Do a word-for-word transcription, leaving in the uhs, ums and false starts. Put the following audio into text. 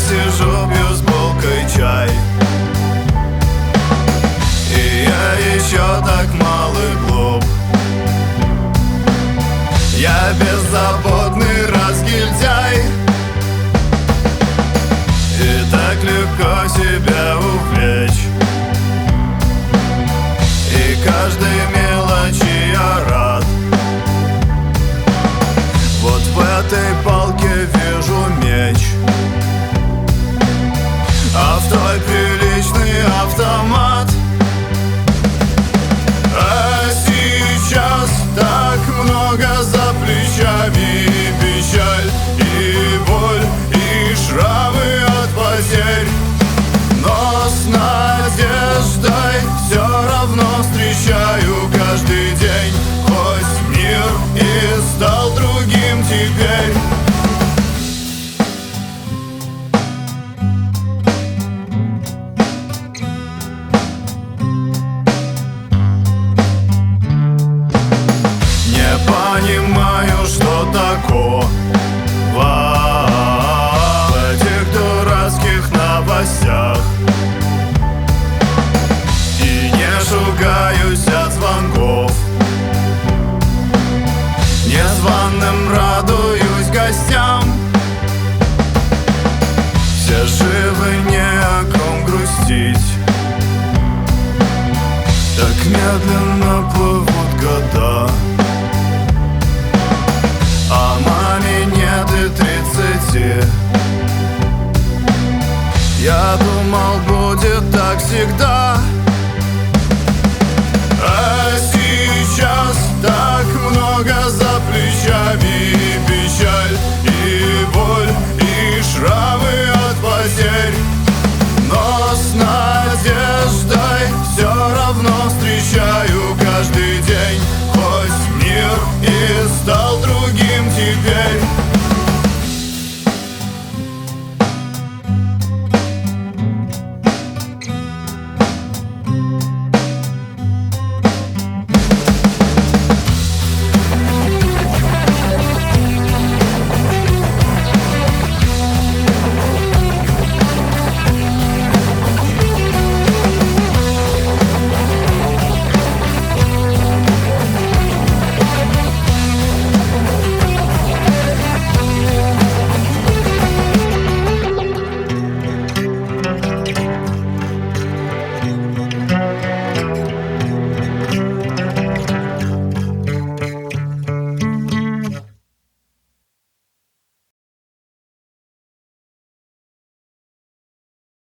сижу, пью с булкой чай. И я еще так мал и глуп. Я беззаботный разгильдяй, и так легко себя увлечь. И каждой мелочи я рад. Вот в этой палке вижу меч, а в той приличный автомат. А сейчас так много за плечами и печаль, и боль, и шрамы от потерь. Но с надеждой все равно встречаю каждый день, хоть мир и стал другим теперь. Не понимаю, что такого в этих дурацких новостях, и не шугаюсь от звонков. Незваным радуюсь гостям. Все живы, не о ком грустить. Так медленно плывут года, а маме нет и тридцати. Я думал, будет так всегда.